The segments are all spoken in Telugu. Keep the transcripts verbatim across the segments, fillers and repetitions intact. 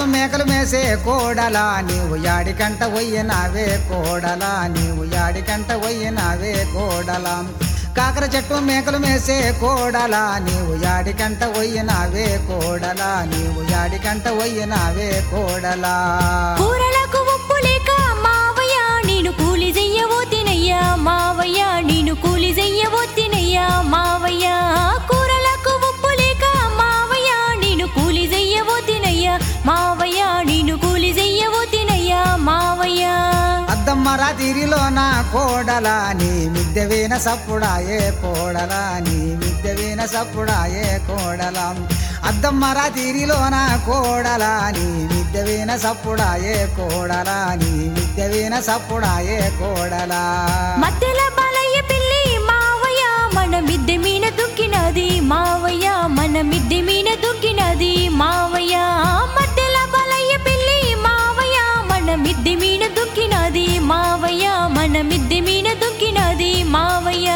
మేకలు మేసే కోడలా నీవు యాడికంట వయ్యనావే కోడలా నీవు యాడికంట వయ్యనావే కోడలా కాకర చెట్టు మేకలు మేసే కోడలా నీవు యాడికంట వయ్యనావే కోడలా నీవు యాడికంట వయ్యనావే కోడలా కూరలకు ఉప్పు లేక మావయ్య నేను కూలి చెయ్యవో తినయ్యా మావయ్య నేను కూలి చెయ్యవో తినయ్యా మావయ్య కూరలకు ఉప్పు లేక మావయ్య నేను కూలి చెయ్యవో తినయ్యా మావయ్య నేను కూలి చెయ్యవో తినయ్యా మావయ్య అద్దమ్మ రాతిరిలో నా కోడలా నీ మిద్దెవేన సప్పుడాయే కోడలా నీ మిద్దెవేన సప్పుడాయే కోడలా అద్దమ్మ రాతిరిలో నా కోడలా నీ మిద్దెవేన సప్పుడాయే కోడలా నీ మిద్దెవేన సప్పుడాయే కోడలా మధ్యల బాలయ్య పిల్లి మావయ్య మన మిద్దె మీన దుక్కినది మావయ్య మన మిద్దె మీన దుక్కినది మావయ్య మధ్యల బాలయ్య పిల్లి మావయ్య మన మిద్దె మీన దుక్కినది మావయ్య మన మిద్దె మీన దుక్కినది మావయ్య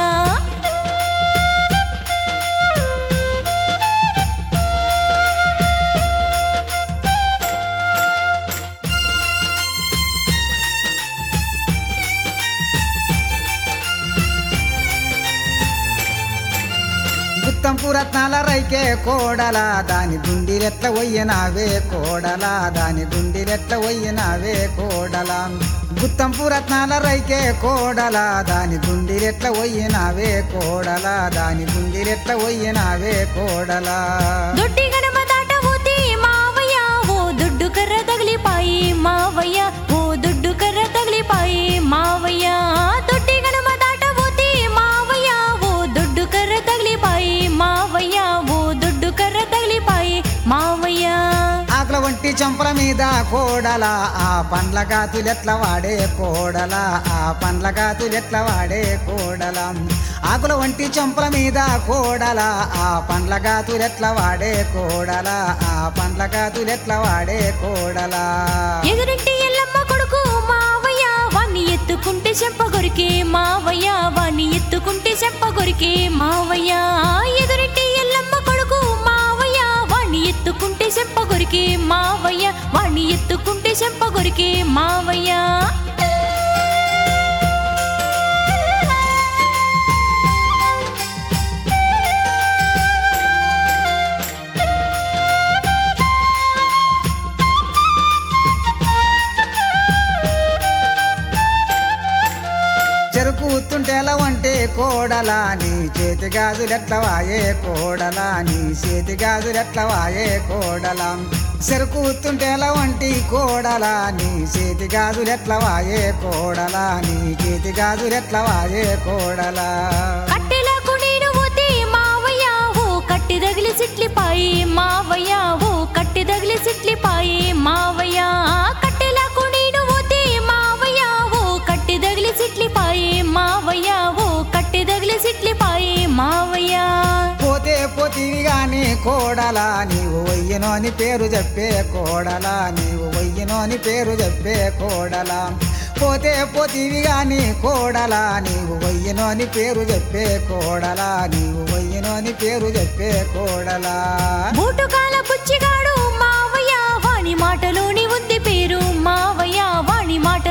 గుత్తంపు రత్నాల రైకే కోడలా దాని గుండిరెట్ల వయ్యనావే కోడలా దాని గుండిరెట్ల వయ్యనావే కోడలా గుత్తంపు రత్నాల రైకే కోడలా దాని గుండిరెట్ల వయ్యనావే కోడలా దాని గుండిరెట్ల వయ్యనావే కోడలా దొడ్డి గడమ దాటబోతే మావయ్య ఓ దొడ్డు కర్ర తగిలిపాయి మావయ్య ఓ దొడ్డు కర్ర తగిలిపాయి మావయ్య దొడ్డి గడమ దాటబోతే మావయ్య ఓ దొడ్డు కర్ర తగిలిపాయి మావయ్య ఓ దొడ్డు కర్ర తగిలిపాయి మావయ్య ఆకుల వంటి చంపల మీద కోడలా ఆ పండ్ల గాతులెట్ల వాడే కోడలా ఆ పండ్ల గాతులెట్ల వాడే కోడలా ఆకుల వంటి చంపల మీద కోడలా ఆ పండ్ల గాతులెట్ల వాడే కోడలా ఆ పండ్ల గాతులెట్ల వాడే కోడలా ఎదురింటి ఎల్లమ్మ కొడుకు మావయ్య వాణ్ణి ఎత్తుకుంటే చెంపగొరికే మావయ్య వాణ్ణి ఎత్తుకుంటే చెంపగొరికే మావయ్య ఎదురింటి ఎల్లమ్మ కొడుకు మావయ్య వాణ్ణి ఎత్తుకుంటే చెంపగొరికే మావయ్య వాణ్ణి ఎత్తుకుంటే చెంపగొరికే మావయ్య చెరుకుతుంటేలా వంటే కోడలా నీ చేతి గాజులెట్ల వాయే కోడలా నీ చేతి గాజులెట్ల వాయే కోడలా చెరుకుతుంటేలా వంటి కోడలా నీ చేతి గాజులెట్ల వాయే కోడలా నీ చేతి గాజులెట్ల వాయే కోడలా కట్టెలకు నేను పోతే మావయ్య ఓ కట్టి తగిలి సిట్లిపాయి మావయ్య ఓ కట్టి తగిలి సిట్లిపాయి మావయ్య కట్టెలకు నేను పోతే మావయ్య ఓ కట్టి తగిలి సిట్లిపాయి మావయ్య ఓ కట్టి తగిలి సిట్లిపాయి మావయ్య పోతే పోతివి గాని కోడలా నీవు వయ్యను అని పేరు చెప్పే కోడలా నీవు వయ్యను అని పేరు చెప్పే కోడలా పోతే పోతివి గాని కోడలా నీవు వయ్యను అని పేరు చెప్పే కోడలా నీవు వయ్యను అని పేరు చెప్పే కోడలా బూటుకాల బుచ్చిగాడు మావయ్య వాణి మాటలోని ఉంది పేరు మావయ్య వాణి మాట